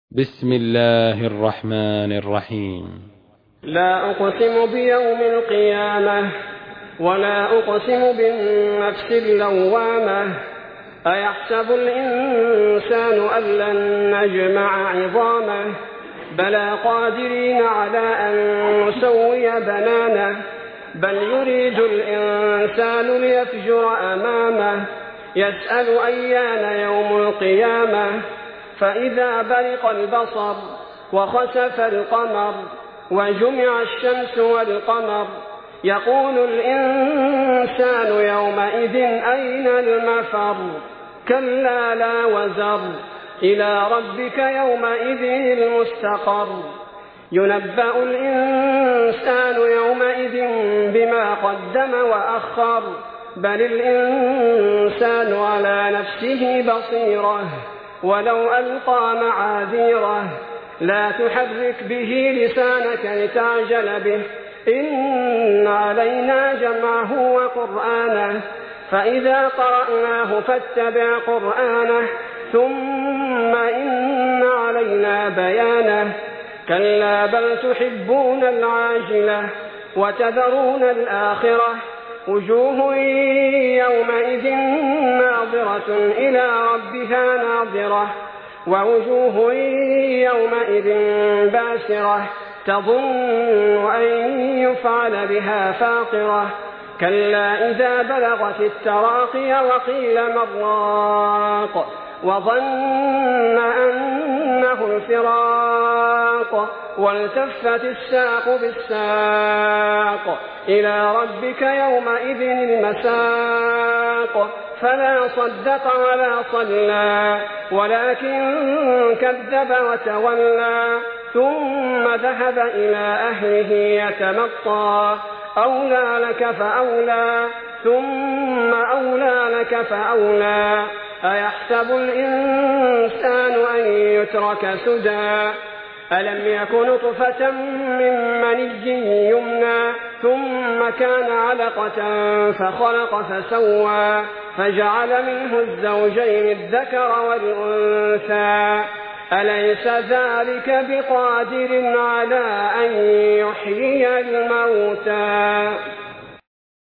بسم الله الرحمن الرحيم. لا أقسم بيوم القيامة ولا أقسم بالنفس اللوامة. أيحسب الإنسان أن لن نجمع عظامه بلى قادرين على أن نسوي بنانه بل يريد الإنسان ليفجر أمامه يسأل أيان يوم القيامة فإذا برق البصر وخسف القمر وجمع الشمس والقمر يقول الإنسان يومئذ أين المفر كلا لا وزر إلى ربك يومئذ المستقر ينبأ الإنسان يومئذ بما قدم وأخر بل الإنسان على نفسه بصيرة ولو ألقى معاذيره لا تحرك به لسانك لتعجل به إن علينا جمعه وقرآنه فإذا قرأناه فاتبع قرآنه ثم إن علينا بيانه كلا بل تحبون العاجلة وتذرون الآخرة وجوه يومئذ ناظرة إلى ربها ناظرة ووجوه يومئذ باسرة تظن أن يفعل بها فاقرة كلا إذا بلغت التراقي وقيل من راق وظن أنه الفراق والتفت الساق بالساق إلى ربك يومئذ المساق فلا صدق ولا صلى ولكن كذب وتولى ثم ذهب إلى أهله يتمطى أولى لك فأولى ثم أولى لك فأولى أيحسب الإنسان أن يترك سدى ألم يك نطفة من مني يمنى ثم كان علقة فخلق فسوى فجعل منه الزوجين الذكر والأنثى أليس ذلك بقادر على أن يحيي الموتى